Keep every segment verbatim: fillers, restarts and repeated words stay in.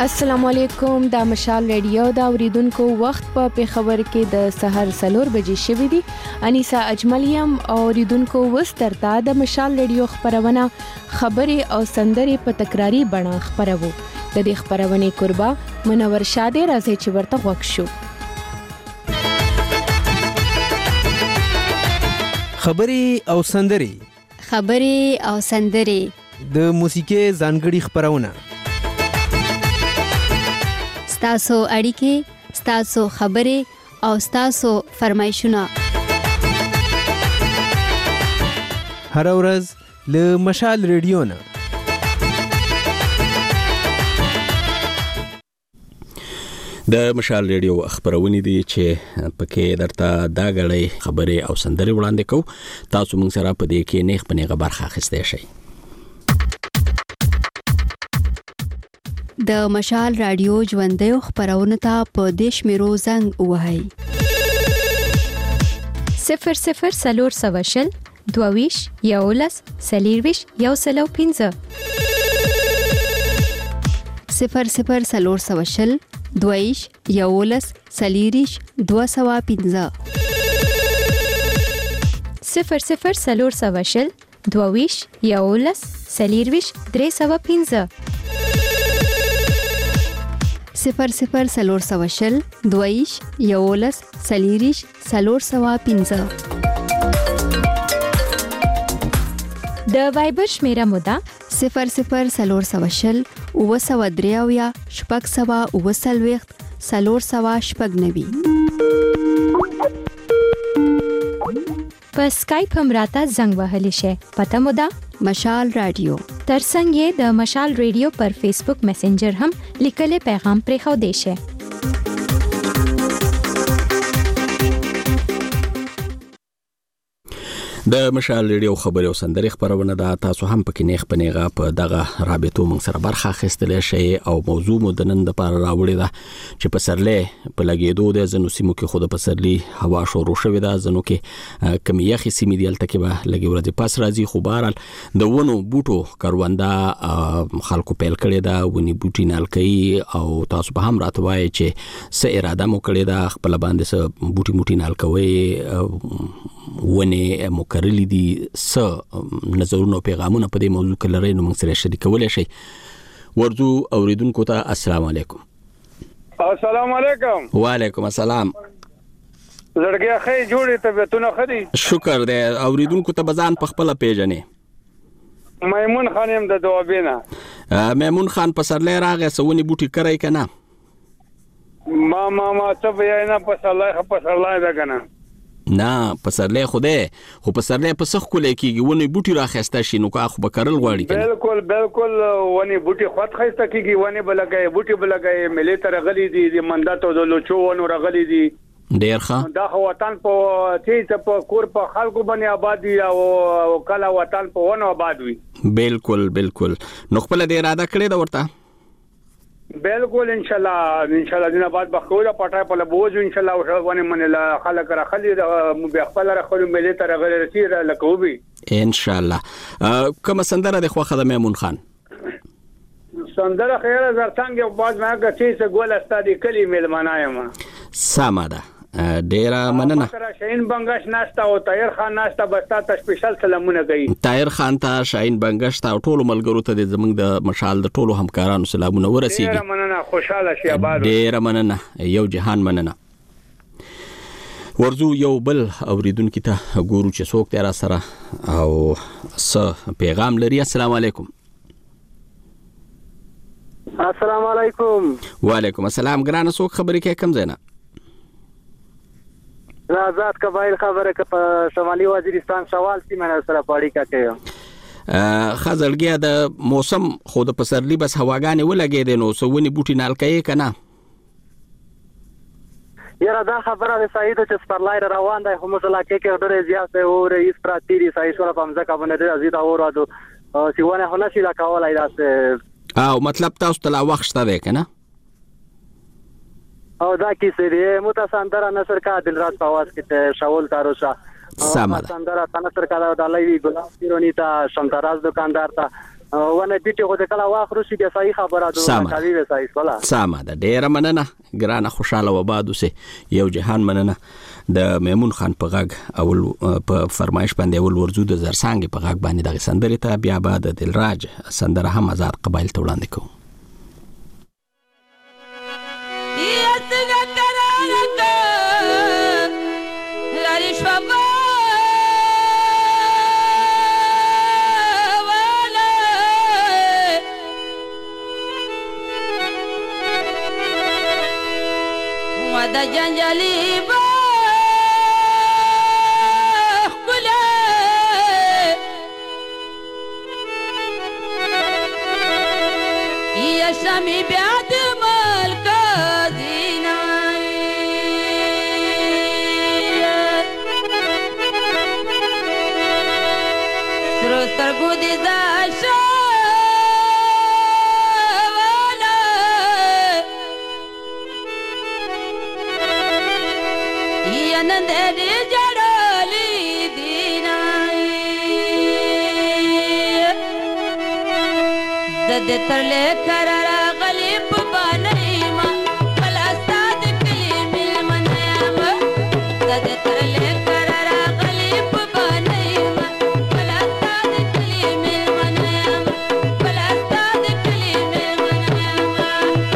السلام علیکم. د مشال ریډیو دا اوریدونکو وخت په پیښور کې د سحر سلور بجې شوې دي. انیسا اجملیم اوریدونکو وسترتا د مشال ریډیو خبرونه خبرې او سندرې په تکراری بڼه خبرو. د دې خبرونه قربا منور شاده راځي چې ورته وښو. خبرې او سندرې خبرې او سندرې د موسیقي ځانګړي خبرونه ستاسو اړیکې ستاسو خبرې او ستاسو فرمایشونه هر ورځ له مشال ریډیو نه. د مشال ریډیو خبرونه دي چې پکې درته دا غړې خبرې او سندرې وړاندې کوو. تاسو موږ سره په دې کې نیغ په نیغه برخه اخیستی شئ. د مشال رادیو ژوندۍ خبرونه ته په دیش میرو زنګ وهاي صفر صفر سلور سواشل دوویش یولس سلیرویش یو سلو پینزه صفر صفر سلور سواشل دوویش یولس سلیریش دو سوا پینزه صفر صفر سلور سواشل دوویش یولس سلیرویش درې سوا پینزه صفر صفر سلور سواشل دویش یولس سلیریش سلور سوا پینزه. د وایبر شمیره مودا صفر صفر سلور سواشل او سوا دریاویا شپږ سوا او سلويخت سلور سوا شپږ نوي. په سکایپ هم راته زنګ وهلی شي. پته مودا مشال رادیو. ترڅنګ یې د مشال ریډیو پر فیسبوک میسنجر هم لیکلي پیغام پرې خو دی شي. د مشال ریډیو خبرې او سندرې خبرونه ده. تاسو هم پکې نیغ په نیغه په دغه رابطو موږ سره برخه اخیستلی شئ او موضوع مو د نن دپاره راوړې ده چې پسرلی په لګېدو دی. ځینو سیمو کې خو د پسرلي هوا شروع شوې ده، ځینو کې کمې یخې سیمې دي، هلته کې به لږې ورځې پس راځي. خو بهرحال د ونو بوټو کرونده خلکو پیل کړې ده، ونې بوټي نال کوي او تاسو به هم راته وایئ چې څه اراده مو کړې ده، خپله باندې څه بوټي موټي نال کوئ، ونې مو کرلی دي، څه نظرونه او پیغامونه په دې موضوع کې لرئ نو موږ سره شریکولی شئ. ورځو اوریدونکو ته السلام علیکم. السلام علیکم. وعلیکم السلام. زړګیا ښه جوړې طبیعتونه ښه دي؟ شکر دی. اوریدونکو ته به ځان په خپله پیژنې. میمون خان یم د دوابۍ نه. میمون خان پسرلی راغی، څه ونې بوټي کرئ که نه؟ ما ما ما څه بیایې نه، پسرلی ښه پسرلی ده که نه؟ نه پسرلی خو دی، خو پسرلی په څه ښکلی کېږي، ونې بوټي راخیسته شي نو که خو به کرل غواړي که نه؟ بلکل بلکل ونې بوټي خود ښایسته کېږي، ونې به لګوي، بوټي به لګوي، مېلې ته راغلي دي، د مندت او د لوچو ونو راغلي دي. ډېر ښه. دا خو وطن په چې په کور په خلکو باندې آباد وي او کله وطن په ونو آباد وي. بلکل بلکل. نو خپله د اراده کړې ده ورته؟ بالکل ان شاء الله ان شاء الله دینه بعد بخوره پټای په لبوز ان شاء الله ونه من له خلک راخلي به خپل راخلو ملي تر غیر رسیر لکوبي ان شاء الله. کوم سندره د خوخه د میمون خان؟ سندره خیره زرتنګ یو باز ما غچې څه ګول استادي کلمې ملمنایم. سمه ده. ډیره مننه. شاهین بنگش ناشتا او طاهر خان ناشتا بستا ته سپیشل سلامونه کوي. طاهر خان ته، شاهین بنگش ته او ټولو ملګرو ته د زمنګ د مشال د ټولو همکارانو سلامونه ورسیږي. ډیره مننه، خوشاله شي آباد. ډیره مننه، یو جهان مننه. ورځو یو بل اوریدونکو ته ګورو چې څوک دی را سره او څه پیغام لري. السلام علیکم. السلام علیکم. وعلیکم السلام. ګرانه څوک خبرې کوي کم ځای نه؟ آزاد قبایل خبره که په شمالي وزیرستان سوال سیمه سره پاړی کوي. خزلګیا د موسم خو د پسرلی بس هواګانې ولګېدې نو څه ونې بوټي نال کوي که نه؟ یاره دا خبره د صحیح ده چې سپرلی روان دی خو موږ علاقې کې ډېرې زیاتې اورې هېڅ پراتی دي صحیح شوله په مځکه باندې ډېره زیاته اور ده چې ونې خو نشي دا کولی داسې. او مطلب تاسو ته لا وخت شته دی که نه؟ او دا کیسې دي متصندره نصر کا دل رات په आवाज کې شاول کاروشا سمه ده متصندره نصر کا د علوی ګلاب پیرونی ته شمتراز دکاندار ته ونه بیټه خو د کلا واخرو شي د صحیح خبره ده سامه وی صحیح ولا سامه د ډیره مننه ګرانه خوشاله و باد اوسه یو جهان مننه د میمون خان په غږ اول په فرمایش باندې اول ورزو د زرسانګ په غږ باندې د سندرې ته بیا بعد د دلراج سندره هم آزاد قبایل ته وړاندې کوم da janjali ba kula ya shami biad mal kadina srotar gudi dasha nandere jadali dinai dad tarle karara ghalib banaima kala sad kalimil manama dad tarle karara ghalib banaima kala sad kalimil manama kala sad kalimil manama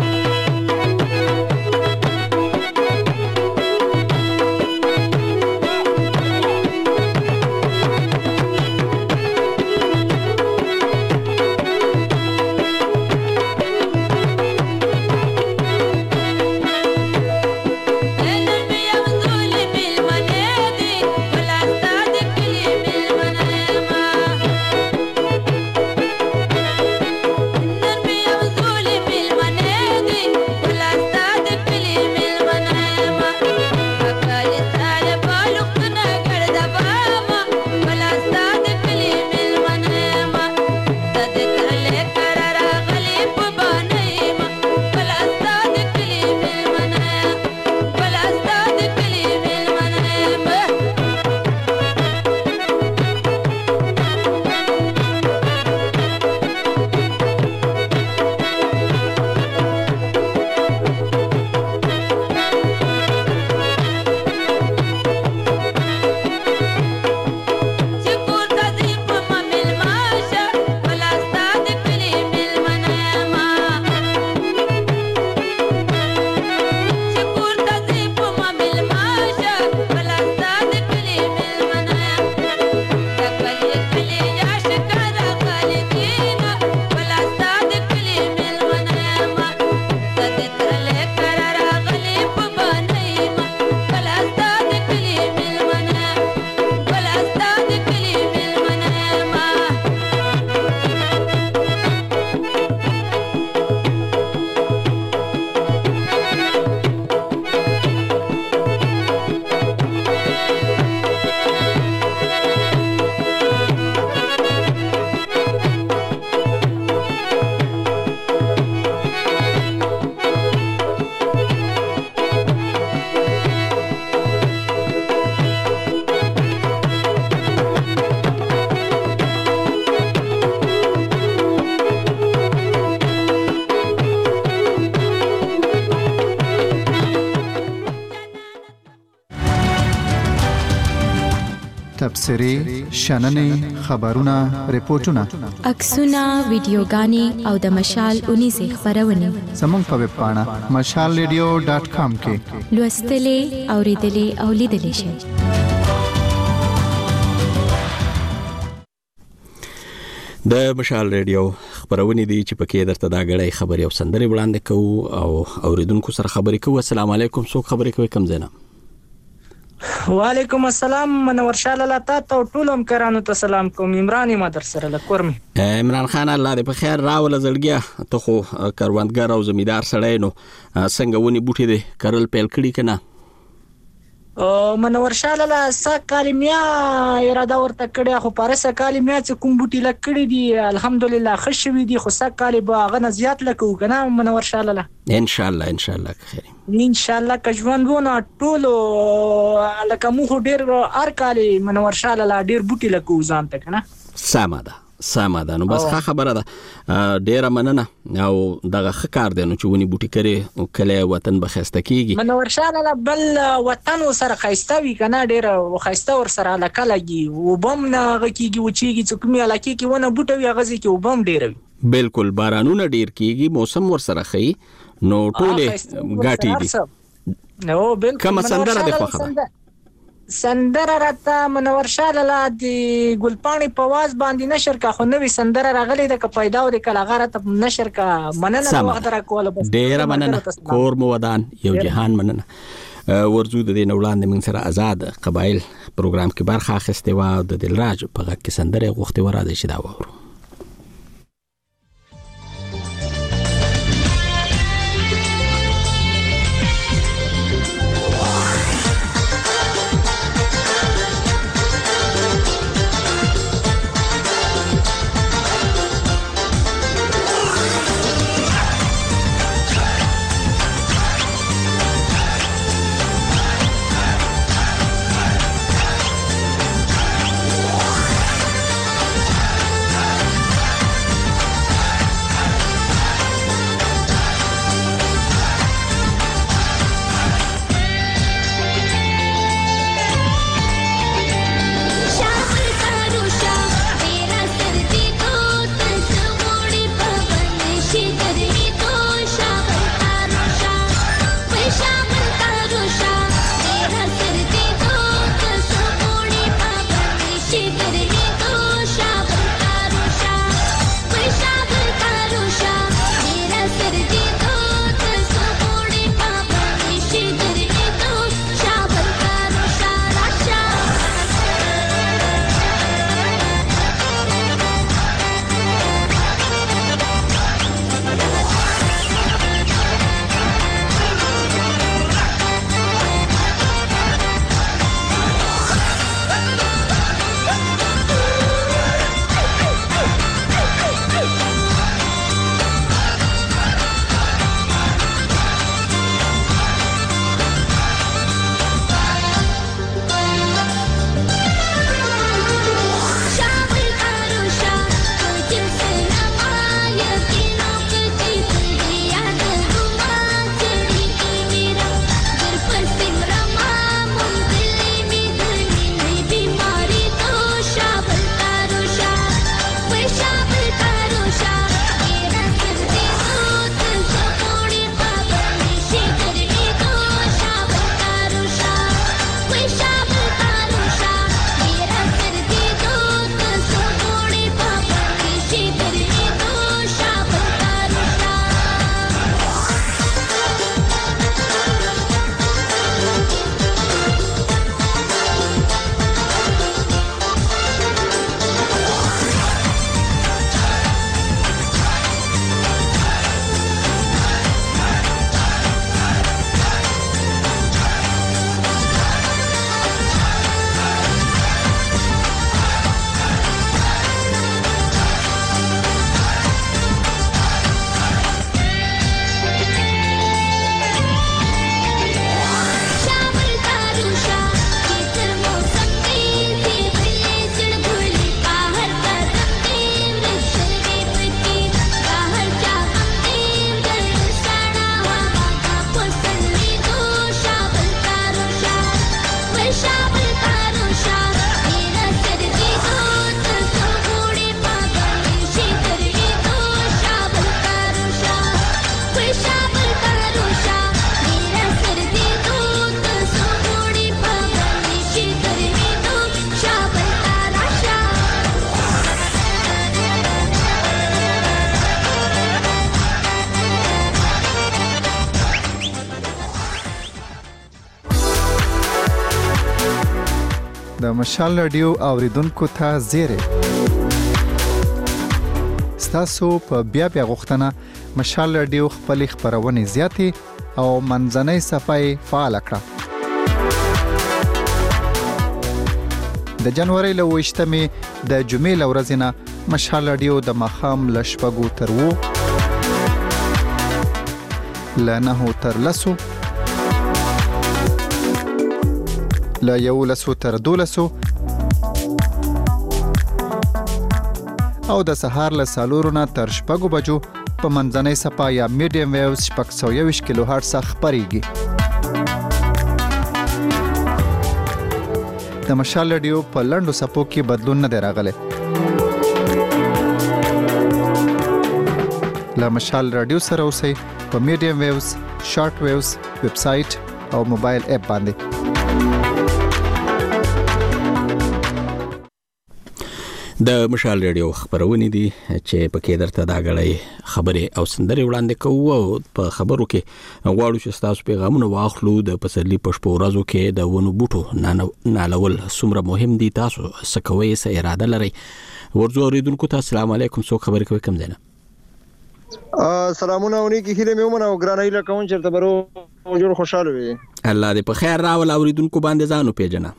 تبصرې شننې خبرونه ریپورتونه عکسونه ویډیوګانې او د مشال اونیزه خبرونه زموږ په ویب پاڼه مشال ریډیو ډاټ کام کې لوستلې اوریدلې او لیدلې شئ. د مشال ریډیو خبرونه دي چې پکې درته دا غړې خبرې او سندرې وړاندې کوو او اوریدونکو سره خبرې کوو. السلام علیکم، څوک خبرې کوي؟ کم زینا. وعلیکم السلام، منور شاه لاله تاسو ټول هم کرانو ته سلام کوم. عمران ما در سره لکورم. عمران خان الله دې په خیر راول زړګیا. ته خو کاروانګر او زمیدار سړی نو څنګه ونی بوټي دې کرل پیل کړی کنه؟ او منور شاه لاله سکالمیا اراده ورته کړی، خو پاره سکالمیا چې کوم بوټي لکړی دي الحمدلله خوشوي دي، خو سکالي به غنه زیات لکو کنه منور شاه لاله. ان شاء الله ان شاء الله خیر ان شاء الله کژوندونه ټول لکه مو ډیر ار کالي منور شاه لاله ډیر بوټي لکو ځان ته کنه. سمه ده سمه ده. نو بس ښه خبره ده، ډیره مننه او دغه ښه کار دی نو چې ونی بوټي کري او کله وطن به خسته کیږي. منور شاله بل وطن سره خسته وی کنه، ډیره خسته ور سره علاقه لګي وبم نه غکیږي و چیږي چې کومه علاقه کې ونه بوټي وی غزي کې وبم ډیره وی. بالکل بارانونه ډیر کیږي، موسم ور سره خي نو ټوله غاټي دي. نو بالکل کوم سندره ده خو خبره سندره راته منور شاله لا دی ګلپانی په واز باندې نشر کا خو نوې سندره راغلي د ک پیدا او د کلاغره ته نشر کا مننه وخت را کوله. بس ډیره مننه کور مو ودان یو جهان مننه. ورزو د دې نوړاندې من سره آزاد قبایل پروګرام کې برخه اخیسته و د دلراج په غږ کې سندره غوښته وراده شي دا وورو. د مشال رادیو اوریدونکو ته زیری ستاسو په بیا بیا غوښتنه مشال رادیو خپل خبرونه زیاتې او منځنۍ صفحه فعال کړه. د جنوري له وشتمې د جمعې لورځنه مشال رادیو د مخام لشپګو تر وو لنه تر لسو لا یو لسو تر دولسو او د سهار له څلورو نه تر شپږو بجو په منځنۍ څپه یا میډیم ویوز شپږ سوه یوویشت کیلو هرټز خپریږي. د مشال رادیو په لنډو څپو کې بدلون نه دی راغلی. له مشال رادیو سره اوسئ په میډیم ویوز، شارټ ویوز، ویب سایټ او موبایل اپ باندې. د مشال رادیو خبرونه دي چې پکې درته دا غړې خبرې او سندرې وړاندې کوو او په خبرو کې غواړو چې تاسو پیغامونه واخلو. د پسرلي په شپو ورځو کې د ونو بوټو نالول څومره مهم دي، تاسو څه کوئ، څه اراده لرئ؟ ورځو اوریدونکو ته السلام علیکم. څوک خبرې کوي؟ کوم ځای نه؟ سلامونه ونی کې هیله مې ومنه او ګرانه هیله کوم چې تبرو جوړ خوشاله وي. الله دې په خیر راول. اوریدونکو باندې ځانو پیژنه.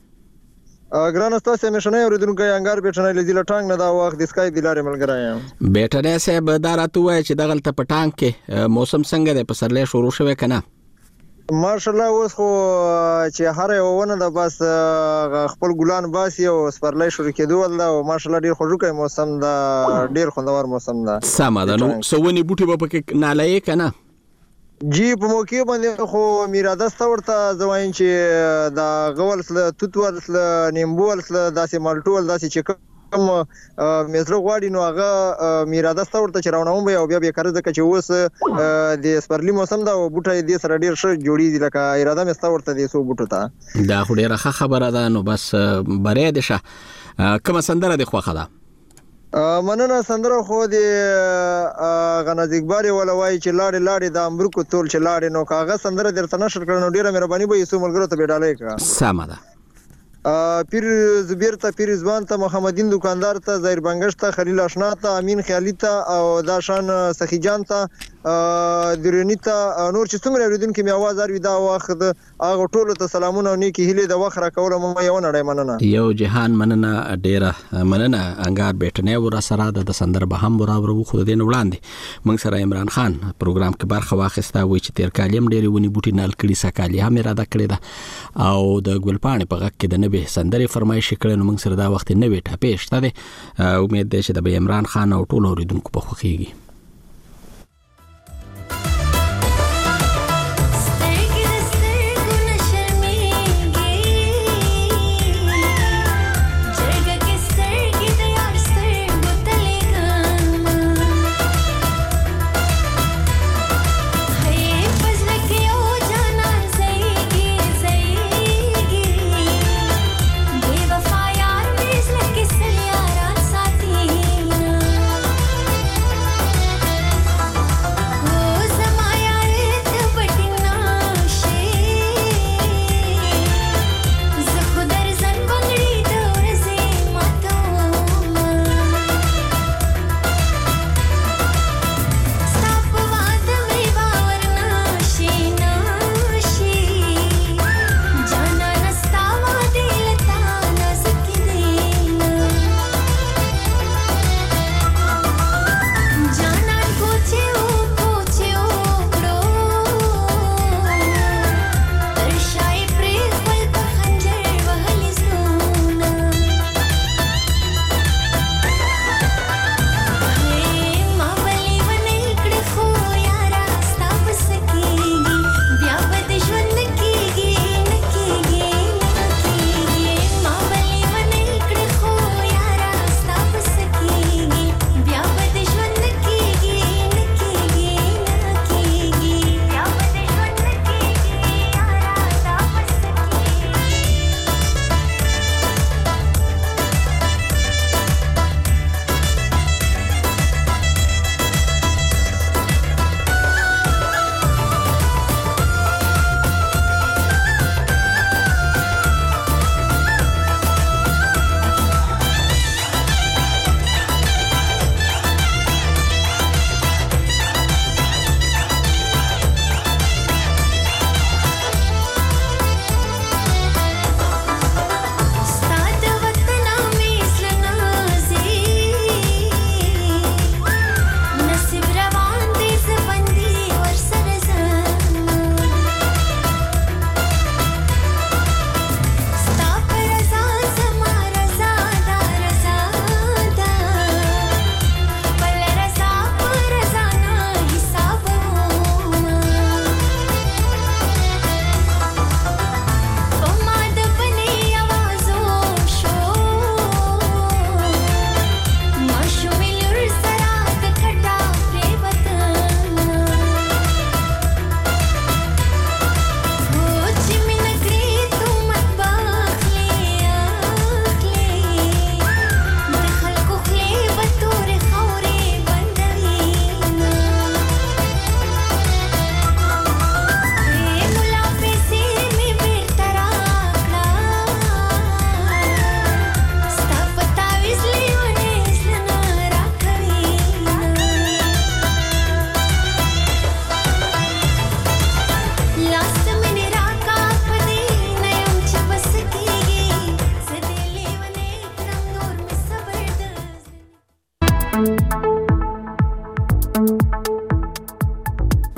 ګرانه تاسو مې شنه اوریدونکو انګار بیٹنه لذیله ټانګ نه دا وخت د سکای د لارې ملګری یم. بیٹنه صاحب دا راته وای چې دغه ته پټانګ کې موسم څنګه دی؟ پسرلی شروع شوی کنه؟ ماشاءالله اوس خو چې هر یو ونه د بس خپل ګلان باسي او سپرلی شروع کېدو ول دا او ماشاءالله ډیر خوشوکه موسم دا، ډیر خوندور موسم دا. سم ده. نو سونی بوټي به پکې نالای کنه؟ جی په موقع باندې خو میراده ستورته زواین چې دا غول سره توت ول سره نیمبو ول سره داسې مالټو ول داسې چې کوم مزرو غواړي نو هغه میراده ستورته چې راونوم به او بیا به کړه ځکه چې اوس د سپرلی موسم دا او بوټي دې سره ډیر ښه جوړیږي لکه اراده مې ستورته دې سو بوټو ته. دا خو ډیره ښه خبره ده. نو بس بری ده شه. کومه سندره د خوخه ده؟ مننه. سندره خو د غنځګباري ولا وای چې لاړې لاړې د امبرکو تول چې لاړې نو کاغه سندره درته نشر کړنو ډیره مهرباني به یسو ملګرو ته بیډالې کا. سم ده. پیر زبیر ته، پیر ځوان ته، محمدین دکاندار ته، ظاهر بنگش ته، خلیل آشنا ته، امین خیالی ته او دا شان سخی جان ته، درونی ته، نور چې څومره اوریدونکو می आवाज اوري دا وخت هغه ټولو ته سلامونه او نیکی هیله د وخت را کوله مې یو نړۍ مننه. یو جهان مننه، ډیره مننه. انګار بیٹنه ور سره د سندر به هم برابر وو. خو دین وړاندې موږ سره عمران خان پروګرام کې برخه واخیسته وی چې تیر کالیم ډیره ونی بوټي نال کړي سکالي هم اراده کړی ده او د ګلپانې په غک کې د نبی سندرې فرمایش کړي. نو موږ سره دا وخت نه وی ټاپې شته ده. امید ده چې د عمران خان او ټول اوریدونکو په خوخيږي.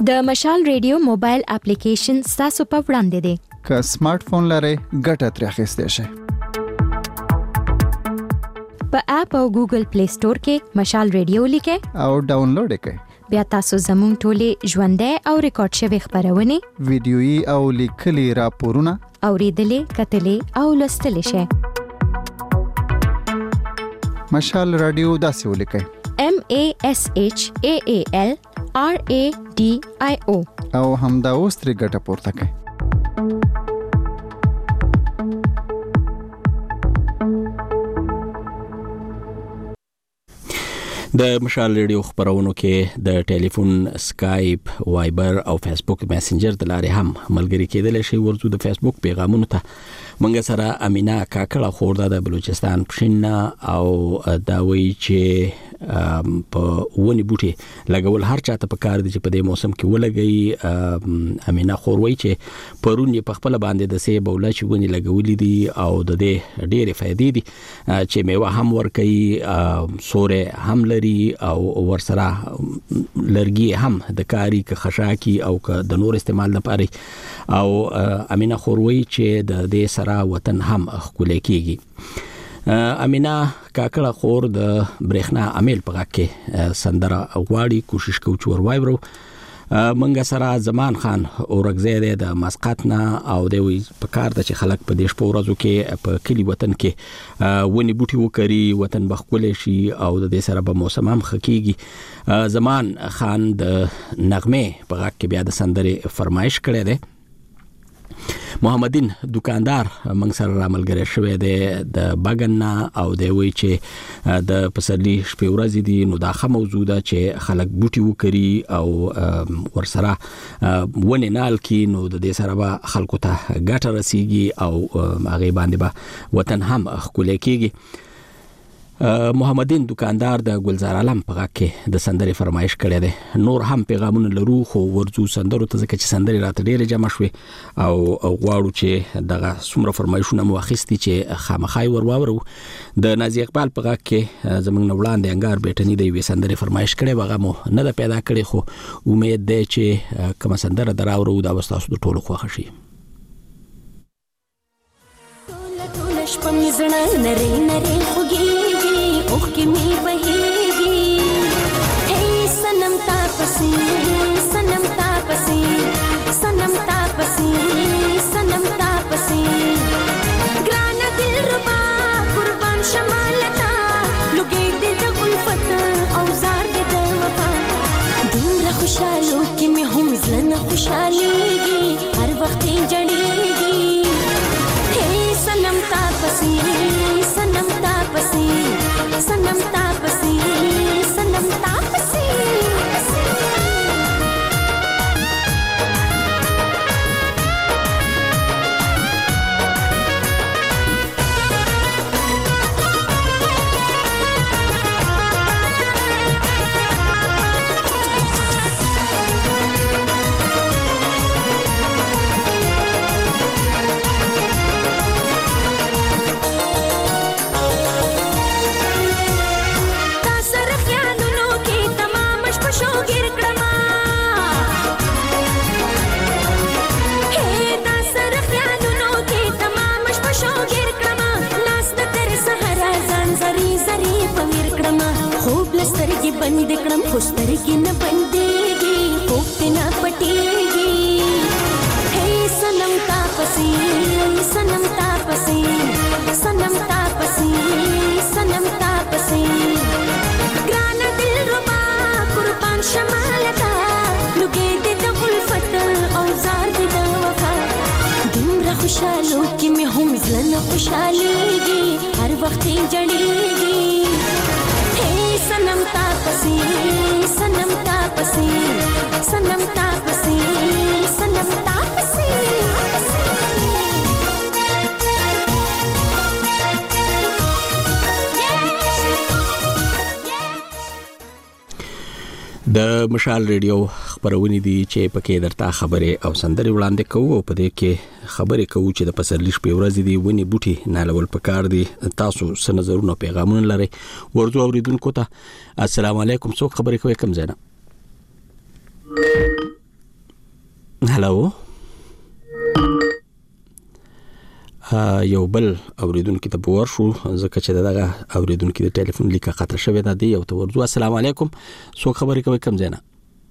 د مشال ریډیو موبایل اپلیکیشن تاسو په وړاندې دی. که سمارټ فون لرئ ګټه ترې اخیستی شئ. په اپ او ګوګل پلی سٹور کې مشال ریډیو لیکئ او ډاونلوډ یې کړئ. بیا تاسو زموږ ټولې ژوندۍ او ریکارډ شوي خبرونه، ویډیويي او لیکلي راپورونه اوریدلې، کتلې او لوستلې شئ. مشال رادیو داسې ولیکئ: M A S H A A L R A D I O او همدا اوس ترې ګټه پورته کړئ. د مشال ریډیو خبرونو کې د ټلیفون، سکایپ، وایبر او فیسبوک میسنجر د لارې هم ملګری کېدل شي. ورته د فیسبوک پیغامونو ته منګ سره امینا کاکړه خورده د بلوچستان پښینا او دا وی چې په ونی بوټي لګول هر چاته په کار دي چې په دې موسم کې ولګي. امینا خوروي چې پرون په خپل باندې د سیب او لچ ونی لګولې دي او د دې ډېرې فائدې دي چې میوه هم ورکي، سورې هم لري او ورسره لرګي هم د کاری که خشاکی او که د نور استعمال لپاره. او امینا خوروي چې د دې سره وطن هم خولې کیږي. امینا کاکړه خور د برېښنا عامل په غاکه سندره غواړي، کوشش کوو چې ور وایو. منګه سره زمان خان اورګزیده د مسقط نه او د وی په کار د چې خلک په دیش په ورځو کې په کلی وطن کې ونی بوټي وکړي، وطن بخولې شي او د دې سره به موسم هم خکېږي. زمان خان د نغمه په غاکه بیا د سندره فرمایش کړی دی. محمدین دکاندار منګ سره راملګری شوی دی د بغنا او دی وی چې د پسرلی شپې ورځې دي نو دا خه موضوع ده چې خلک بوټي وکړي او ورسره ونې نال کی نو د دې سره به خلکو ته ګټه رسیږي او هغه باندې به وطن هم خولې کیږي. محمدین دکاندار د گلزار عالم په غاکه د سندري فرمایش کړی دی. نور هم پیغامونه لرو خو ورزو سندرو ته ځکه چې سندري راته ډېرې جمع شوې او غواړو چې دغه څومره فرمایشونه مو اخیستي چې خامخای ور واورو. د نازي اقبال په غاکه زمونږ نه وړاندې انګار بیٹنی دی وی سندري فرمایش کړي وغه مو نه د پیدا کړي خو امید دی چې کوم سندره دراورو دا وستاسو د ټولو خوښ شي. شپه می زړه نری نری خوږیږي اوخ کې می بهیږي هی سنم تا پسې سنم تا پسې سنم تا پسې سنم تا پسې ګران دل ربا قربان شمالتا لګې دې د الفت او زار دې د وفا دومره خوشالو کې می هم زنه خوشاليږي هر وخت جړېږي سنم تا پسې سنم تا پسې سنم تا پسې سنم تا پسې سترګې بند کړم خو سترګې نه بندېږي خوب دې نه پټېږي هی سنم تا پسې سنم تا پسې سنم تا پسې سنم تا پسې ګران دل ربا قربان شمالتا لګې دې د الفت او زار دې د وفا دومره خوشالو کې مې هم زړه خوشاليږي هر وخت جړېږي سنم تا پسې سنم تا پسې سنم تا پسې سنم تا پسې د مشال ریډیو خبرونه دي چې پکې درته خبره او سندري وړاندې کوو او په دې کې خبرې کوو چې د پسرلی شپې ورځې دي ونی بوټي نالول پکار دي. تاسو څه نظرونه پیغامونه لري ورته اوریدونکو ته السلام علیکم. څوک خبرې کوي کوم ځای نه؟ هلو یو بل اوریدونکو ته پور شو ځکه چې دغه اوریدونکو د ټلیفون لیکه قطع شوی دی یو ته ورځو. السلام علیکم څوک خبرې کوي کم زینا؟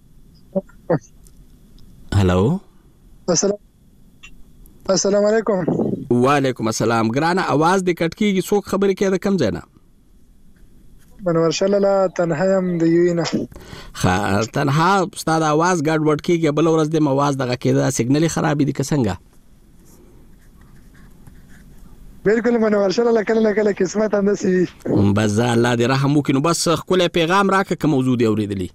هلو السلام السلام علیکم. وعلیکم السلام. ګرانه आवाज د کټ کیږي څوک خبرې کوي د کم زینا؟ منور شلله تنها يم د یوینه. خا تنها استاد आवाज ګډ وډ کیږي بل ورځ د आवाज دغه کېده سیګنل خرابې دي که څنګه؟ بالکل منور شلله کله کله قسمت اندسي بس الله دې رحم وکړي. نو بس خپل پیغام راکړه کوم موضوع دی اوریدلی؟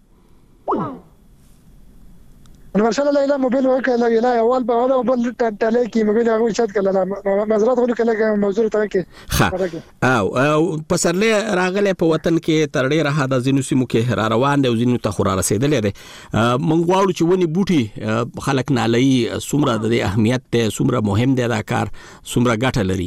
منور شلله لا موبایل وکړه لا اول به اول بل ټاله کې موبایل هغه چت کله مزرات غو کله موضوع ته کې او او پسرله راغله په وطن کې تر ډیره حدا زینو سیمو کې را روان دی او زینو ته خورا رسیدلې ده. مونږ غواړو چې ونی بوټي خلک نالي سمره د اهمیت ته سمره مهم دی دا کار سمره ګټه لري.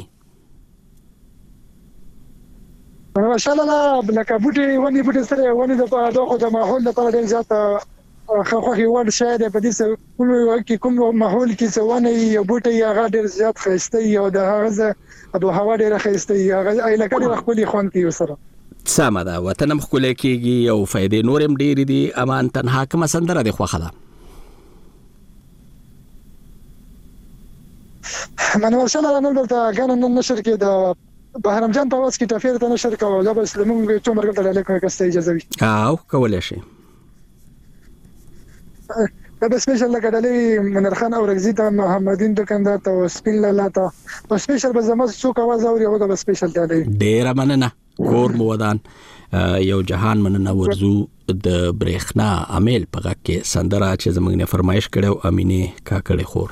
منور شلله لکه بوټي ونی بوټي سره ونی د دغه د ماحول لپاره ډیر زیات خو خو یوه شاید په دې سره کوم کې کوم ماحول کې څونه یو بوټي هغه ډیر زیات خسته یو د هغه د هوا ډیر خسته هغه الکه ډیر خپل خوان کې وسره سمه ده وطن مخکله کېږي او فائدې نورم ډیر دي. امان تنها کوم سندره د خوخه ده؟ منور شلله نن دلته غن نن نشر کې د بهرام جان په واس کې تفسیر ته نشر کوو دا بس موږ څومره ګټه لري کوي که اجازه وي او کولای شي دا سپیشل لکه دلی منرخان او رغزی ته محمدین دکاندار ته سپین لاله ته په سپیشل به زما څوک आवाज اوري هغه به سپیشل دی. ډیر مننه کور مو ودان یو جهان مننه ورزو د برېخنا عامل په غږ کې سندره چې زموږ نه فرمایش کړو امینه کاکړې خور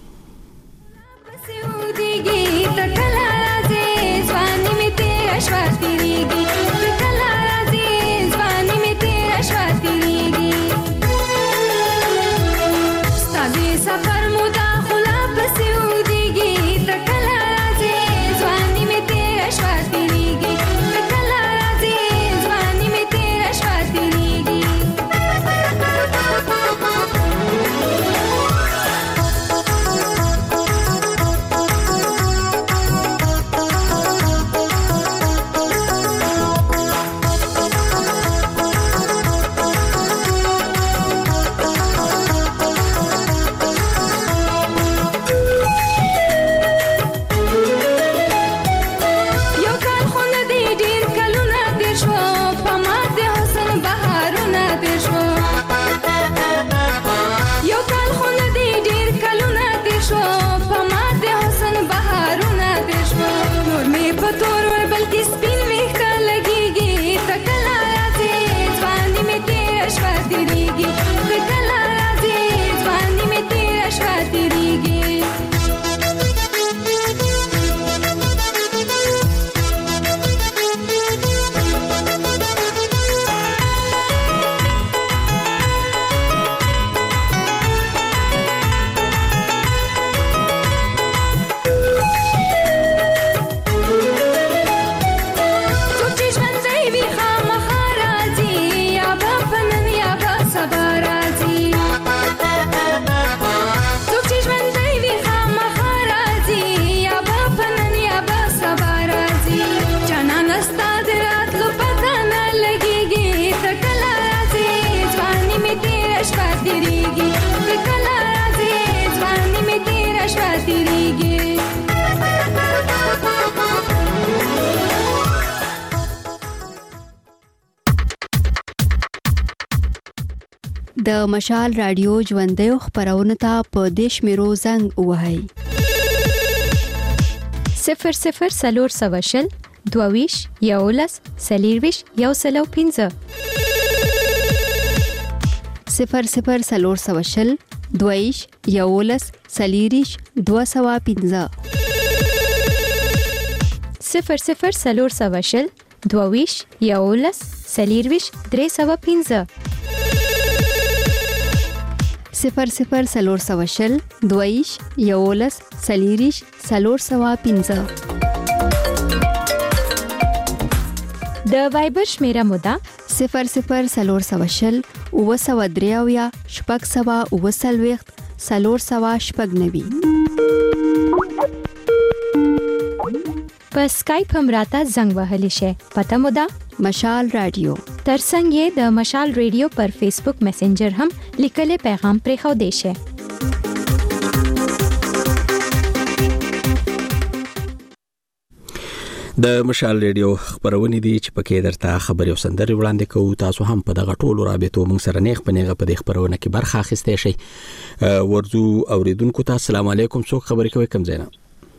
د مشال رادیو ژوندۍ خبرونه ته په دیش میرو زنګ وهاي صفر صفر سلور سواشل دوویش یولس سلیرویش یو سلو پینزه صفر صفر سلور سواشل دوویش یولس سلیریش دو سوا پینزه صفر صفر سلور سواشل دوویش یولس سلیرویش درې سوا پینزه صفر صفر سلور سواشل دویش یولس سلیریش سلور سوا پینزه د وایبر شمیره مودا صفر صفر سلور سواشل او سوا دریاویا شپږ سوا او سلويخت سلور سوا شپږ نوي. په اسکایپ هم راته زنګ وهلی شي. پته مو ده مشال رادیو. ترڅنګ یې د مشال رادیو پر فیسبوک میسنجر هم لیکلي پیغام پرېښو دی شي. د مشال رادیو خبرونه دي چې پکې درته خبري او سندري وړاندې کوو. تاسو هم په دغه ټولو رابطو موږ سره نیغ په نیغه په دې خبرونه کې برخه اخیستئ شئ. ورځو اوریدونکو ته السلام علیکم. څوک خبرې کوي کوم ځای نه؟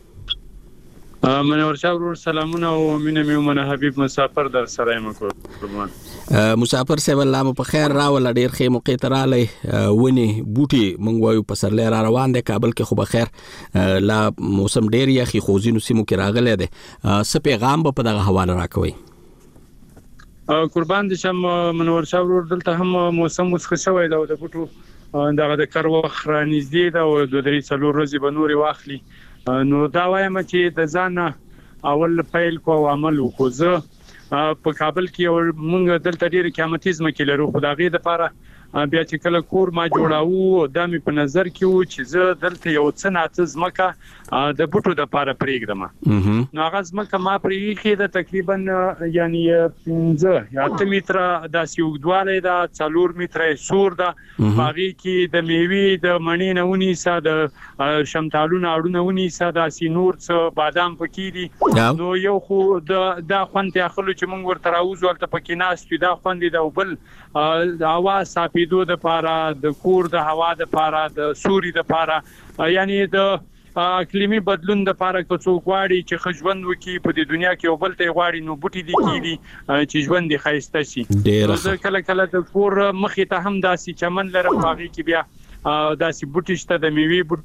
منور شاه ورور سلامونه او مینه مې ومنه. حبیب مسافر در سره یم قربان. مسافر صاحب الله مو په خیر راول. ډیر ښه موقع ته رالی. ونی بوټي مونږ وایو په سرلې را روان دي. کابل کې خو بخیر لا موسم ډیر یخي خوځینو سیمو کې راغلی دی. څه پیغام به په دغه حواله راکوي؟ قربان دي شم منور شاه ورور. دلته هم موسم مسخ شوی دا د بوټو دغه د کار وخت رانږدې ده او د درې څلور ورځې به نورې واخلي. نو دا وایم چې د ځان اول پیل کو عمل وکړو. زه په کابل کې موږ دلته ډېر قیمتي ځمکې لرو. خو د هغې دپاره بیا چې کله کور ما جوړاوه دا مې په نظر کې و چې زه دلته یو څه ناڅه ځمکه د بوټو دپاره پرېږدم. نو هغه ځمکه ما پرېښې ده تقریبا یعنې پنځه یا اته متره داسې اوږدوالی ده، څلور متره یې سور ده. په هغې کې د میوې د مڼې نه ونیسه، د شمتالو نه اړونه ونیسه، داسې نور څه بادام پکې دي. نو یو خو دا خوند ته اخلو چې موږ ورته راوځو هلته پکې ناست وي، دا خوند دی. او بل د هوا صافېدو دپاره، د کور د هوا دپاره، د سوري دپاره، یعنې د اقلیمي بدلون دپاره که څوک غواړي چې ښه ژوند وکړي په دې دنیا کې، یو بل ته یې غواړي نو بوټي دې کېږي چې ژوند یې ښایسته شي. زه کله کله د کور مخې ته هم داسې چمن لرم، په هغې کې بیا داسې بوټي شته د میوې بوټي.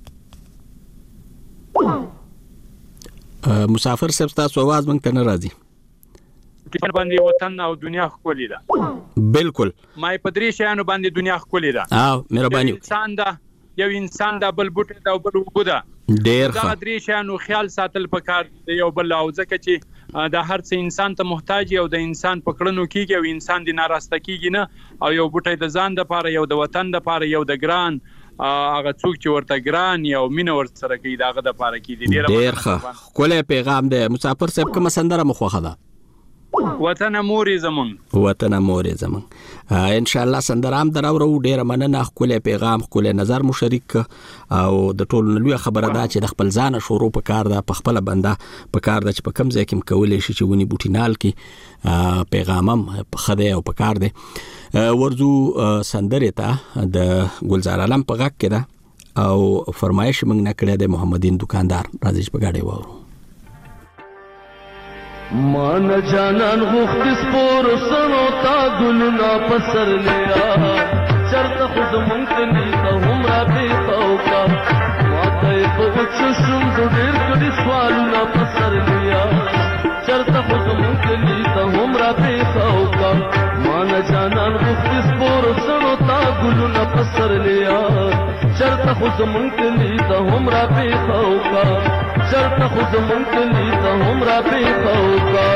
مسافر صاحب ستاسو اواز موږ ته نه راځي. باندې وطن او دنیا ښکلې ده. بالکل ما په درې شیانو باندې دنیا ښکلې ده. او مهرباني وکړئ. انسان ده، یو انسان ده، بل بوټي ده او بل اوبه ده. ډېر ښه. دا درې شیانو خیال ساتل پکار دی یو بل. او ځکه چې دا هر څه انسان ته محتاج او د انسان په کړنو کېږي او انسان دې ناراسته کېږي نه. او یو بوټی د ځان دپاره، یو د وطن دپاره، یو د ګران هغه څوک چې ورته ګران یو مینه ورسره کوي د هغه دپاره کېږي. ډېر ښه ښکلی پیغام دی. مسافر صاحب کومه سندره مو خوښه ده؟ وطن مورې زمون. وطن مورې زمون. ان شاء الله سندره هم دراورو. ډیره مننه. ښکلی پیغام، ښکلی نظر مو شریک او د ټولو نه لویه خبره ده چې د خپل ځانه شروع پکار ده، په خپله بنده پکار ده چې په کوم ځای کې هم کولی شي چې ونې بوټي نال کړي. پیغام هم ښه دی او پکار دی. ورځو سندرې ته د ګلزار عالم په غږ کې ده او فرمایش موږ نه کړی دی محمدین دکاندار. راځي چې په ګاډۍ واورو. مان جانان غوخت سپور سنو تا گلنا پسر لیا چرت خود منکنی تا همرا بیتاوکا ماتای بوچ شم دیر کدی سوالنا پسر لیا چرت خود منکنی تا همرا بیتاوکا مان جانان غوخت سپور سنو تا گلنا پسر لیا چرت خود منکنی تا همرا بیتاوکا چرت خود منکنی تا همرا بیتاوکا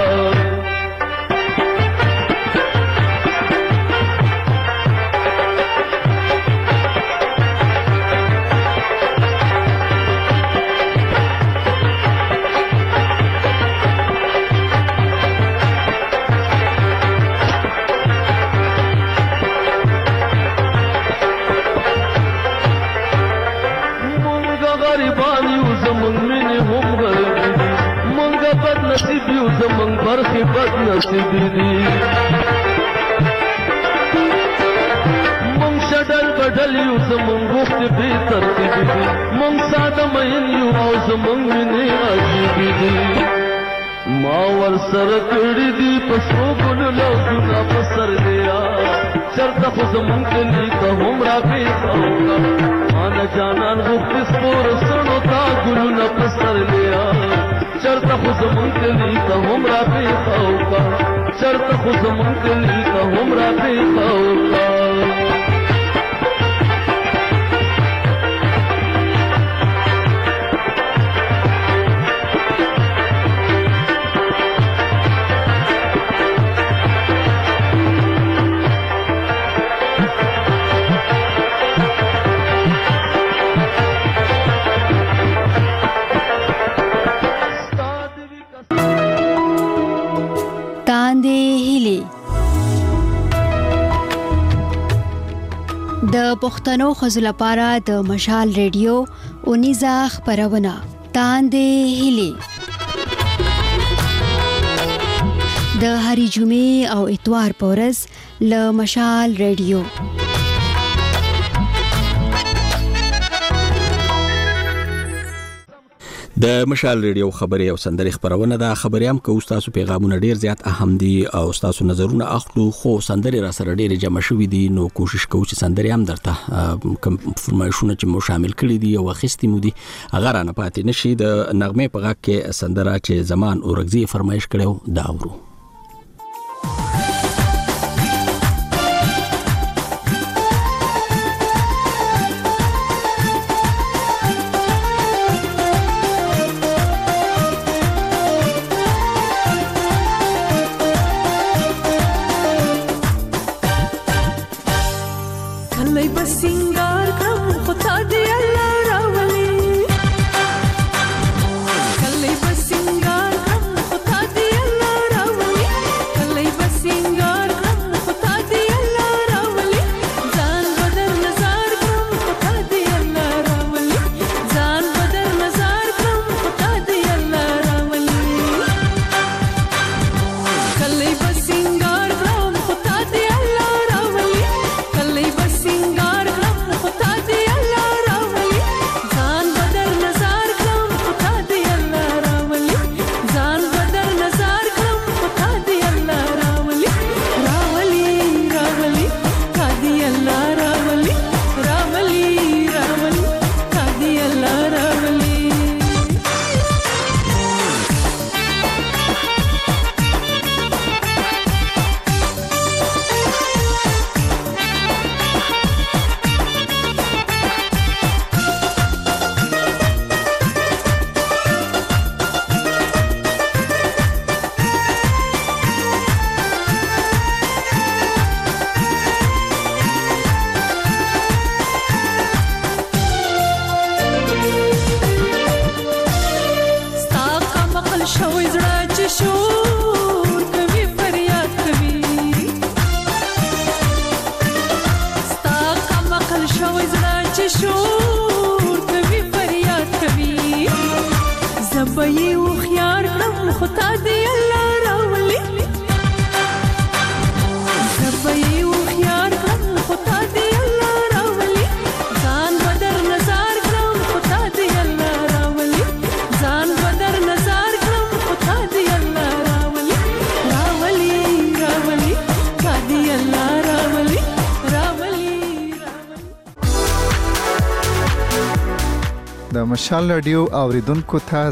نصیبی و زمان برخی بد نصیبی دی من شدل بدلی و زمان گفت بی ترتیبی دی من ساده مین یو او زمان منی عجیبی دی ما ور سر کڑی دی پسو گل لوگونا پسر لیا چرت خو زمان کلی تا همرا بی خوکا مانا جانان گفت سپور سنو تا گلونا پسر لیا چرت خو زمون کلی تا همرا بی خوکا چرت خو زمون کلی تا همرا بی خوکا د پښتنو خزو لپاره د مشال ریډیو اونیزه خبرونه تاندې هلي د هری جمعې او اتوار پورز ل مشال ریډیو د مشال ریډیو خبري او سندري خبرونه دا خبري هم کو تاسو پیغامونه ډیر زیات اهم دي او تاسو نظرونه اخلو خو سندري را سره ډیر جمع شوې دي نو کوشش کوو چې سندري هم درته کوم فرمایشونه چې مو شامل کړي دي او اخیستي مو دي هغه رانه پاتې نشي د نغمه په غږ کې سندره چې زمان اورګزي فرمایش کړو دا ورو مشال رادیو اوریدونکو ته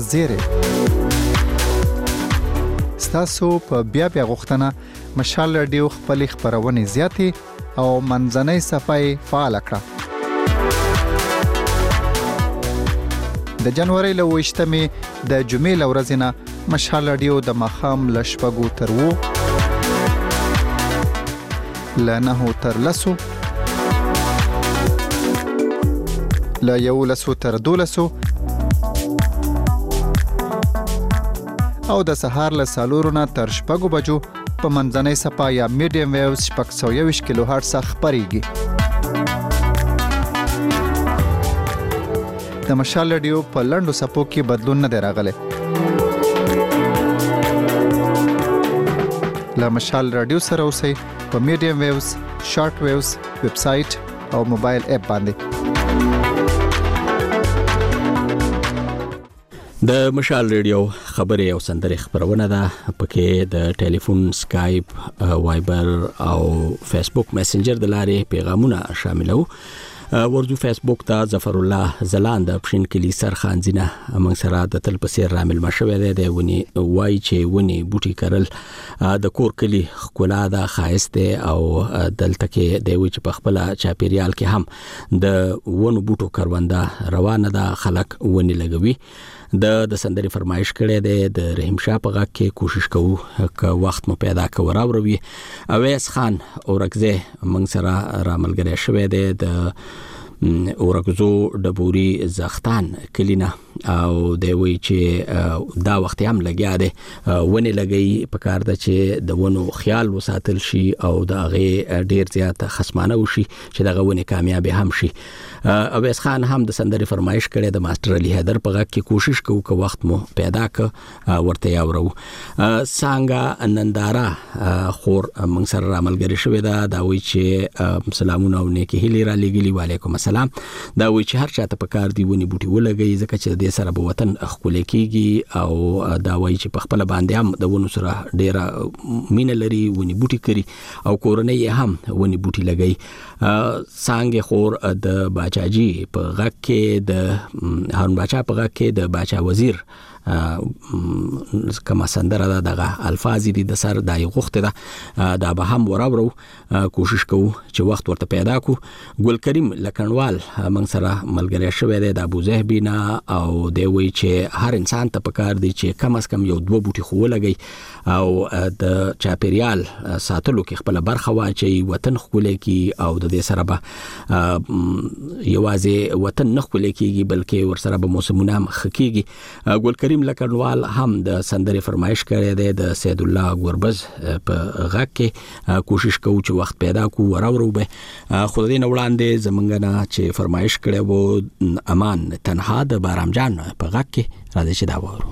زیره ستاسو په بیا بیا غوښتنه مشال رادیو خپل خبرونه زیاتې او منځنۍ صفای فعال کړه د جنوري له وشتمې د جمعې لورځنه مشال رادیو د مخام لشپګو تر وو لنه تر لسو لا یو لسو تر دولسو او د سهار له سالورونه تر شپږو بجو په منځنۍ صفا یا میډیم ویوز شپږ سوه یوویشت کیلو هرټز خپرېږي د مشال رادیو په لنډو صفو کې بدلون نه دی راغلی له مشال رادیو سره اوسئ په میډیم ویوز شارټ ویوز ویب سایټ او موبایل اپ باندې د مشال ریډیو خبري او سندري خبرونه ده پکې د ټلیفون سکایپ وایبر او فیسبوک میسنجر د لارې پیغامونه شاملو ورځو فیسبوک ته ظفر الله زلاند اپشن کلی سرخانزینه موږ سره د تل په سیر رامل مشوي دی ونی وای چې ونی بوټي کرل د کور کلی خپل د خاصته او دلته کې د وچ په خپل چاپیریال کې هم د ونو بوټو کارونده روانه ده خلک ونی لګوي د د سندري فرمایش کړي دی د رحیم شاه په غږ کې کوشش کوو ک وخت مو پیدا کوو اویس خان اورکزه موږ سره راملګری شوی دی د اورګزو ډبوري زختان کلینا او د وی چې دا وخت هم لګیا دی ونی لګي په کار د چې د ونو خیال وساتل شي او دا غي ډیر زیات خصمانه وشي چې دا ونی کامیاب هم شي. اویس خان هم د سندري فرمایش کړي د ماستر علي حیدر په غږ کې کوشش کوو که وخت مو پیدا ک ورته یاورو. څنګه ننداره خور موږ سره عملګری شوې ده دا وی چې سلامونه او نیکی هیلې را لګلی وعلیکم السلام. دا وی چې هر چاته په کار دی ونی بوټي ولګي ځکه چې د سره به وطن خپل کیږي او دا وی چې په خپل باندې هم د ونو سره ډیره مینه لري ونی بوټي کوي او کورنۍ هم ونی بوټي لګي. څنګه خور د باچاجي په غږ کې د هارون باچا په غږ کې د باچا وزیر کما سندره دا دغه الفاظ دي د سر دای غوخته ده دا به هم وراورو کوشش کوو چې وخت ورته پیدا کو. ګل کریم لکنوال موږ سره ملګری شوی دی د ابو زهبینا او دی وی چې هر انسان ته پکار دی چې کم از کم یو دوه بوټي خو لګي او د چاپیریال ساتلو کې خپل برخه واچي وطن خولي کی او د دې سره به یوازې وطن نه خولي کیږي بلکې ور سره به موسمونه هم خکېږي. ګل کریم لکنوال هم د سندري فرمایش کړی دی د سید الله ګوربز په غږ کې کوشش کوو چې وخت پیدا کو وراورو به خو دې نه وړاندې زمونږ نه چې فرمایش کړی وو امان تنها د بارام جان په غږ کې راځي چې دا وورو.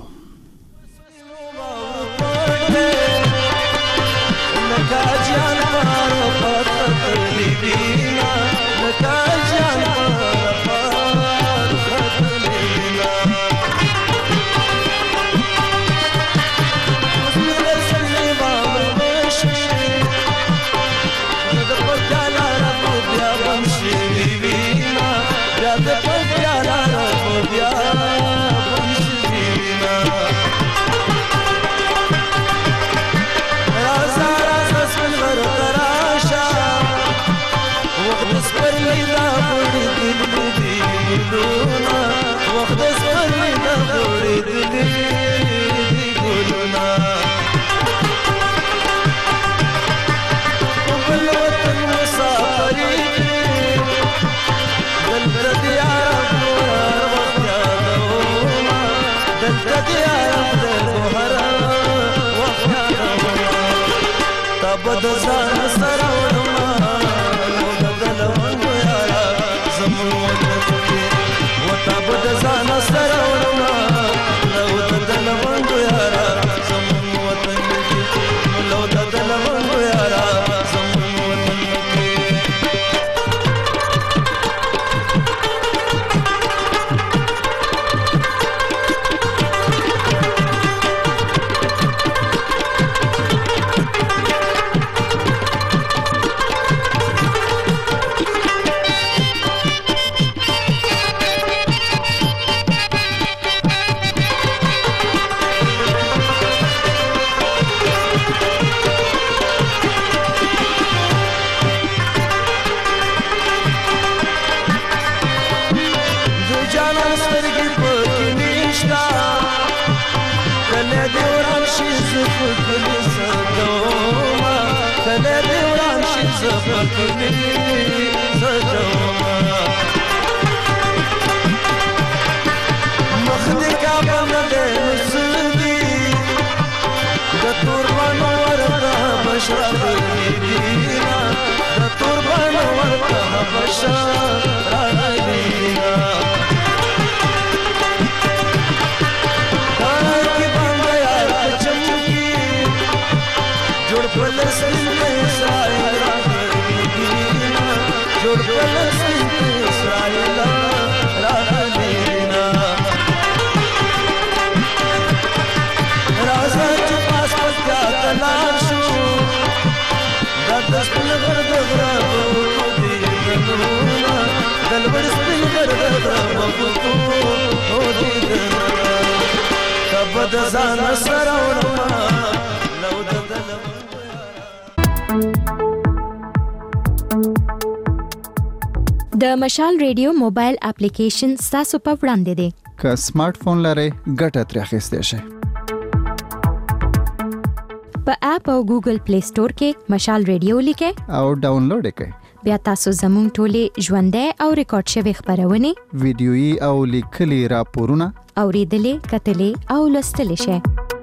د مشال ریډیو موبایل اپلیکیشن تاسو په وړاندې دی. که سمارټ فون لرئ ګټه ترې اخیستی شئ. په اپ او ګوګل پلی سٹور کې مشال ریډیو لیکئ او ډاونلوډ کړئ. بیا تاسو زموږ ټولې ژوندۍ او ریکارډ شوی خبرونه ویډیويي او لیکلي راپورونه اوریدلې کتلې او لوستلې شئ.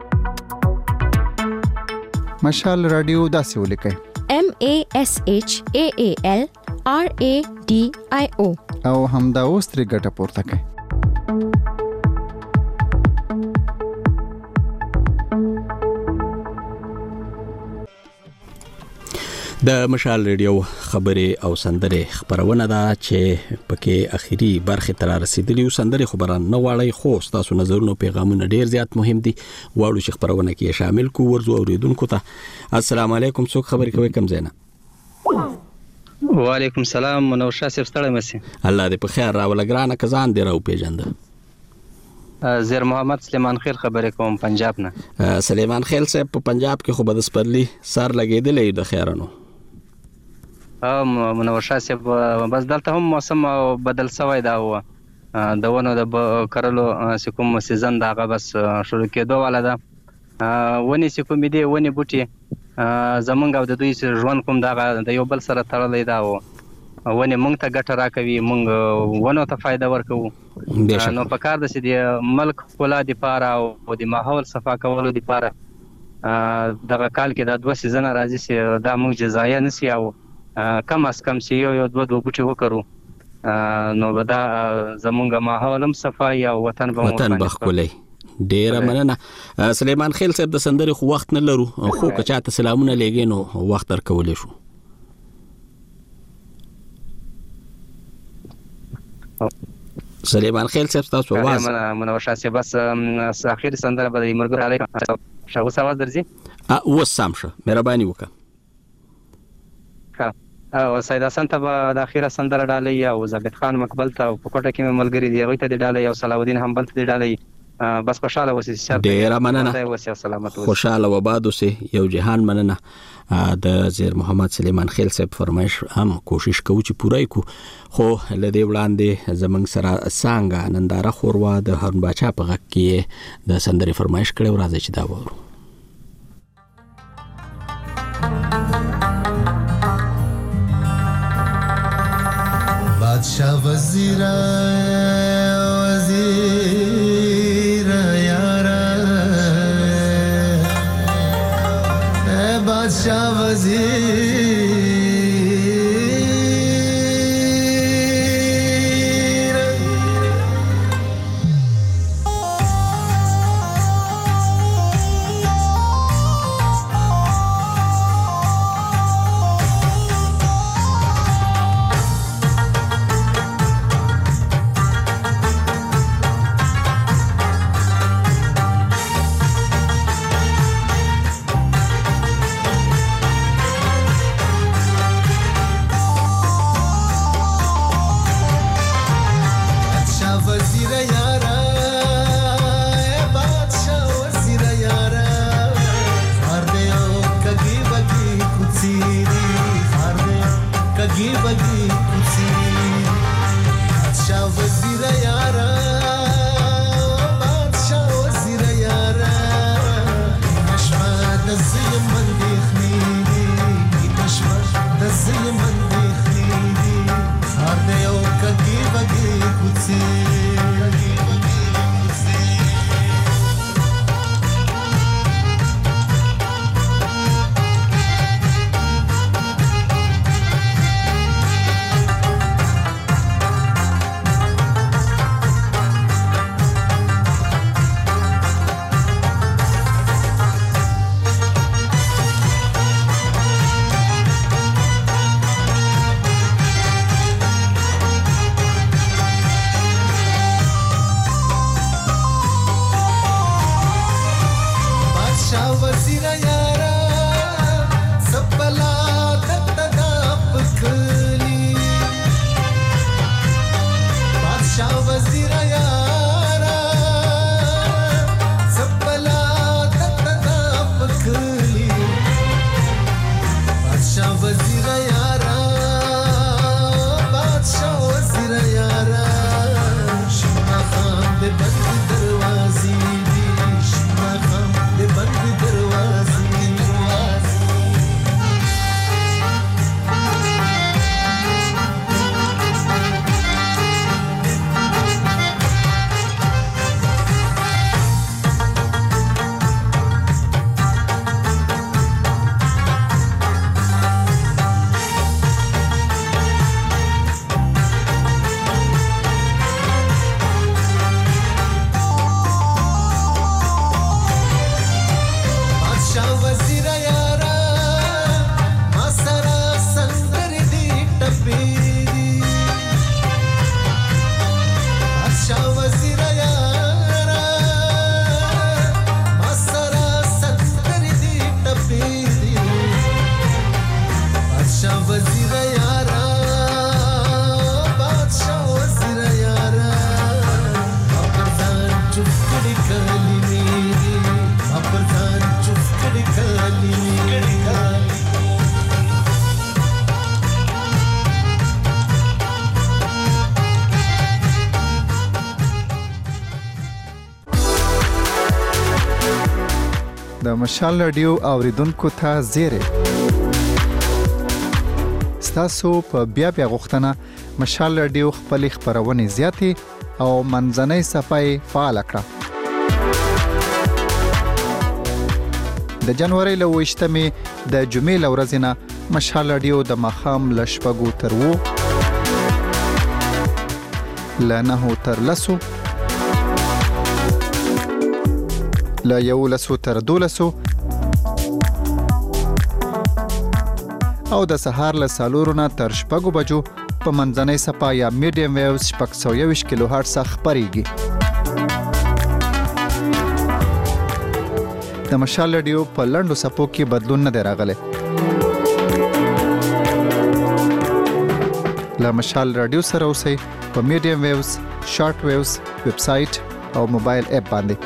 مشال رادیو داسې ولیکئ: M A S H A A L R A D I O او همدا اوس ترې ګټه پورته کړئ. د مشال ریډیو خبرې او سندرې خبرونه ده چې پکې اخیری برخه تر رسیدلی او سندرې خبران نه واړی خو تاسو نظرونو پیغامونه ډیر زیات مهم دي واړو چې خبرونه کې شامل کو ورزو اوریدونکو ته. السلام علیکم، څوک خبرې کوي کم زینا؟ وعلیکم السلام، منور شاه صاحب ستړی مسی. الله دې په خیر راول ګرانه کزان دی راو پیژند. زیر محمد سلیمان خیل خبرې کوم پنجاب نه. سلیمان خیل صاحب په پنجاب کې خو بد سپرلی سر لګیدلې د خیرانو. منور شاه صاحب بس دلته هم موسم بدل شوی دا و د ونو د کرلو سکوم سیزن دا بس شروع کېدو والا ده. ونی سکوم دی ونی بوټي زمونږ او د دوی ژوند کوم دا د یو بل سره تړلې دا و ونی مونږ ته ګټه راکوي، مونږ ونو ته فائدہ ورکو. نو په کار د سې د ملک خلا د پاره او د ماحول صفا کولو د پاره دغه کال کې د دوه سیزن راځي چې دا مونږ جزایا نسی او کم از کم سی یو یو دوه دوه بوټي وکړو نو به دا زمونږ ماحول هم صفای او وطن به وطن بخولي. ډیر مننه سلیمان خیل صاحب. د سندرې خو وخت نه لرو خو که چاته سلامونه لګي نو وخت درکولې شو. سلیمان خیل صاحب تاسو आवाज منور شاه صاحب بس اخر سندره به مرګ علیکم شاو سواز درځي ا و سامشه مهرباني وکړه. او سید حسن ته د اخیره سندره ډالۍ او زابط خان مقبل ته په کوټه کې ملګری دی غوته دی ډالۍ او صلاح الدین هم بل ته دی ډالۍ. بس خوشاله اوسئ. ډیر مننه، خوشاله و باد اوسئ. یو جهان مننه د زیر محمد سلیمان خیل صاحب فرمایش هم کوشش کوو چې پوره کړو خو لدې وړاندې زمنګ سره څنګه ننداره خوروا د هارون باچا په غږ کې د سندرې فرمایش کړو. راځي چې دا وورو. बादशाह वजीरा वजीरा यारा ए बादशाह वजीर مشال رادیو اوریدونکو ته زیری ستاسو په بیا بیا غوښتنه مشال رادیو خپل خبرونه زیاتې او منځنۍ صفای فعال کړه. د جنوري له وشتمې د جمعې ورځې نه مشال رادیو د مخام لشپګو تر وو لنه تر لسو لا یو لسو تر دولسو او د سهار له سالورونه تر شپږو بجو په منځنۍ صفا یا میډیم ویوز شپږ سوه یوویشت کیلو هرټز خپرېږي. د مشال رادیو په لنډو صفو کې بدلون نه دی راغلی. له مشال رادیو سره اوسئ په میډیم ویوز، شارټ ویوز، ویب سایټ او موبایل اپ باندې.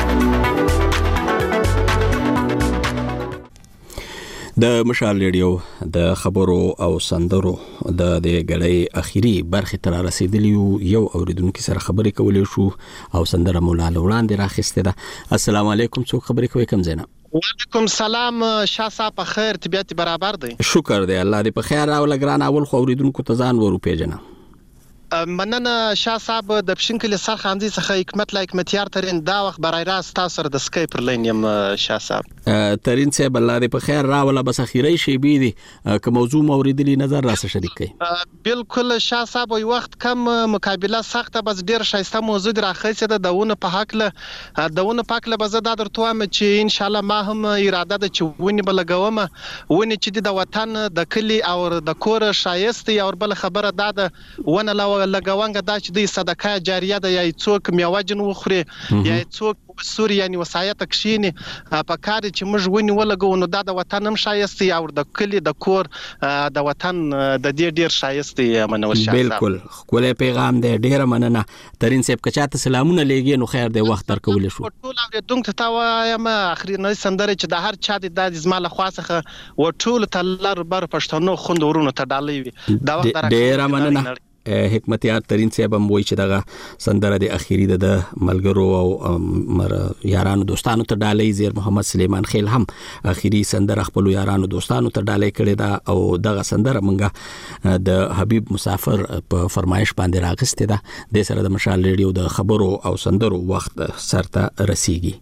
د مشال رادیو د خبرو او سندرو د د غړې اخیری برخه تر رسیدلی یو اوریدونکو سره خبرې کولې شو او سندره مولا وړاندې راخسته ده. السلام علیکم، څوک خبرې کوي؟ کوم زینا؟ وعلیکم سلام، شاه صاحب په خیر، طبيعت برابر دی؟ شکر دی، الله دې په خیر او لګران. اول خو اوریدونکو ته ځان ورو پیژنه. مننه شاه صاحب، د پښینکل سر خاندي څخه حکمت لا حکمتیار ترين دا وخت برای راست تاسو سره د سکای پر لین یم. شاه صاحب ترين صاحب الله دې په خیر راوله، بس اخیری شی بي دي که موضوع موریدلی نظر راسه شریک کړي. بالکل شاه صاحب، وي وخت کم مقابله سخته، بس ډیر شایسته موضوع راخیسه ده. دونه په حق له دونه پاک له بزه د درته وایم چې ان شاء الله ما هم اراده ده چې ونی بلګوم، ونی چې د وطن د کلی او د کور شایسته او بل خبره ده ده ونه لا لګوانګه دا چې د صدقه جاریه ده، یا څوک میواجن وخوري یا څوک سوري یعنی وصایت کښینی په کار چې موږ ونی ولګو نو دا د وطن هم شایسته او د کلی د کور د وطن د دې ډیر شایسته منو. شاه بالکل خپل پیغام دی، ډیر مننه ترين صاحب. کچاته سلامونه لګي نو خیر دی، وخت تر کول شو. ټول اوریدونکو ته وایم اخري نه سندره چې د هر چا د زما له خاصه و ټول تلر بر پښتنو خوند ورونو ته ډالې وي. دا وخت ډیر مننه حکمتیار ترين صاحب هم وایي چې دغه سندره د اخیری د ملګرو او یارانو دوستانو ته ډالۍ. زیر محمد سلیمان خیل هم اخیری سندره خپل یارانو دوستانو ته ډالۍ کړې ده او دغه سندره مونږه د حبیب مسافر په فرمایش باندې راغسته ده. د سره د مشال رادیو د خبرو او سندرو وخت سرته رسیږي.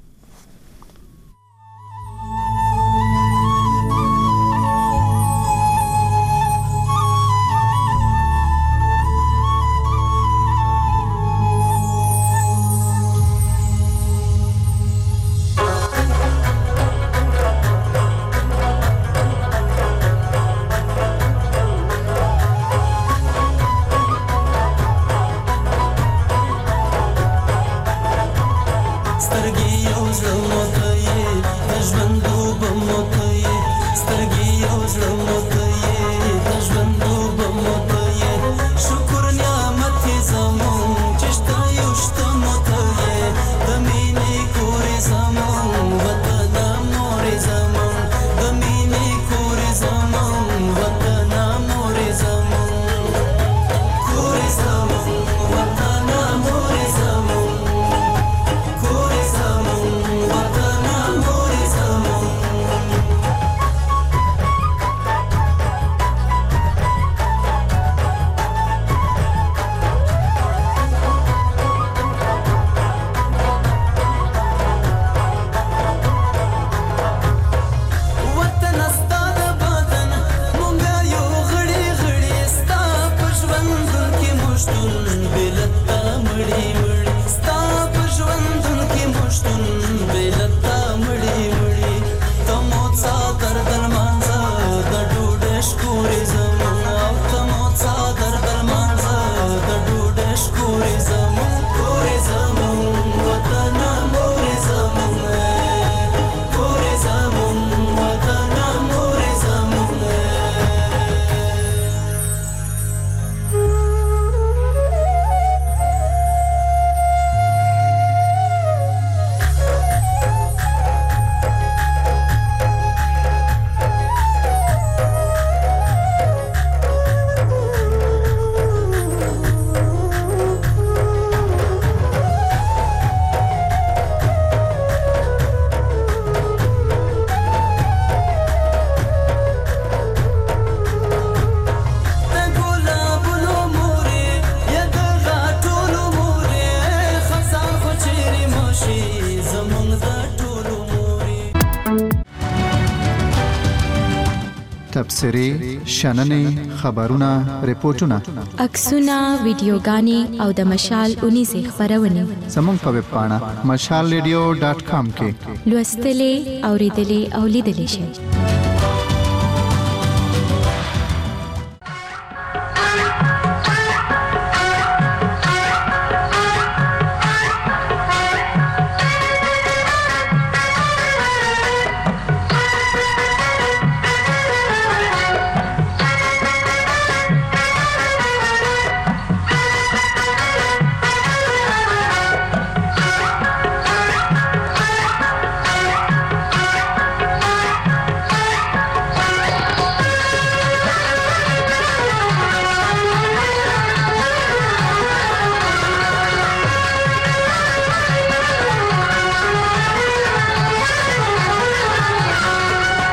تبصرې شننې خبرونه ریپورتونه عکسونه ویډیوګانې او د مشال اونیزې خبرونه زموږ په ویب پاڼه مشال ریډیو ډاټ کام کې لوستلې اوریدلې او لیدلې شئ.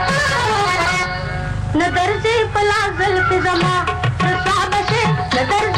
न दर्जे पला जल्फ जमा साबशे न दर्जे